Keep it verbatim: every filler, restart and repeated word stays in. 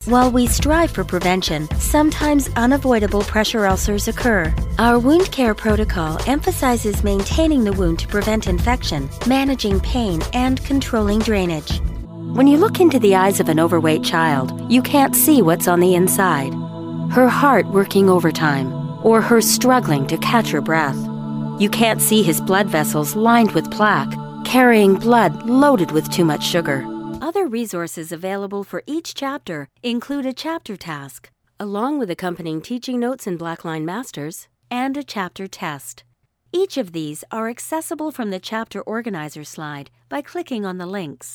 While we strive for prevention, sometimes unavoidable pressure ulcers occur. Our wound care protocol emphasizes maintaining the wound to prevent infection, managing pain, and controlling drainage. When you look into the eyes of an overweight child, you can't see what's on the inside. Her heart working overtime, or her struggling to catch her breath. You can't see his blood vessels lined with plaque, carrying blood loaded with too much sugar. Other resources available for each chapter include a chapter task, along with accompanying teaching notes in Blackline Masters, and a chapter test. Each of these are accessible from the chapter organizer slide by clicking on the links.